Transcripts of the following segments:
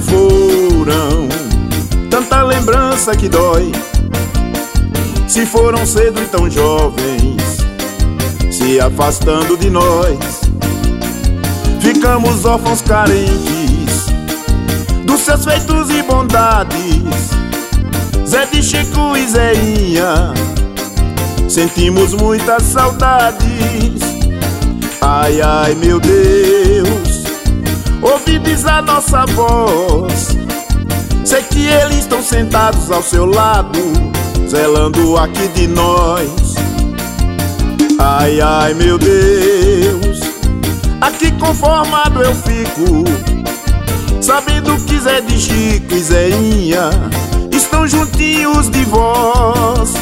se foram, tanta lembrança que dói. Se foram cedo e tão jovens, se afastando de nós. Ficamos órfãos carentes dos seus feitos e bondades. Zé de Chico e Zéinha, sentimos muitas saudades. Ai, ai, meu Deus, ouvides a nossa voz. Sei que eles estão sentados ao seu lado, zelando aqui de nós. Ai, ai, meu Deus, aqui conformado eu fico, sabendo que Zé de Chico e Zéinha estão juntinhos de vós.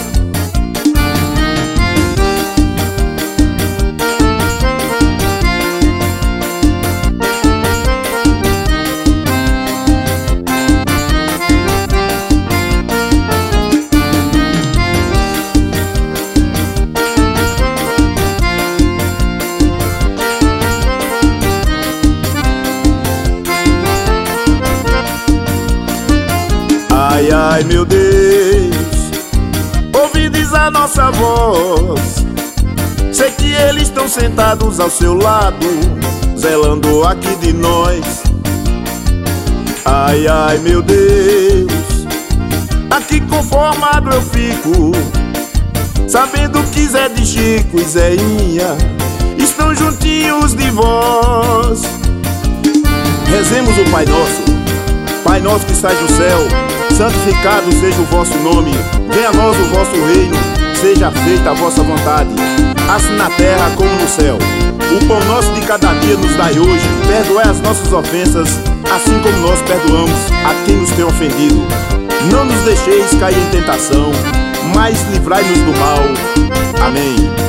Ai, ai, meu Deus, ouvides a nossa voz. Sei que eles estão sentados ao seu lado, zelando aqui de nós. Ai, ai, meu Deus, aqui conformado eu fico, sabendo que Zé de Chico e Zéinha estão juntinhos de vós. Rezemos o Pai Nosso. Pai nosso que estás no céu, santificado seja o vosso nome. Venha a nós o vosso reino, seja feita a vossa vontade, assim na terra como no céu. O pão nosso de cada dia nos dai hoje. Perdoai as nossas ofensas, assim como nós perdoamos a quem nos tem ofendido. Não nos deixeis cair em tentação, mas livrai-nos do mal. Amém.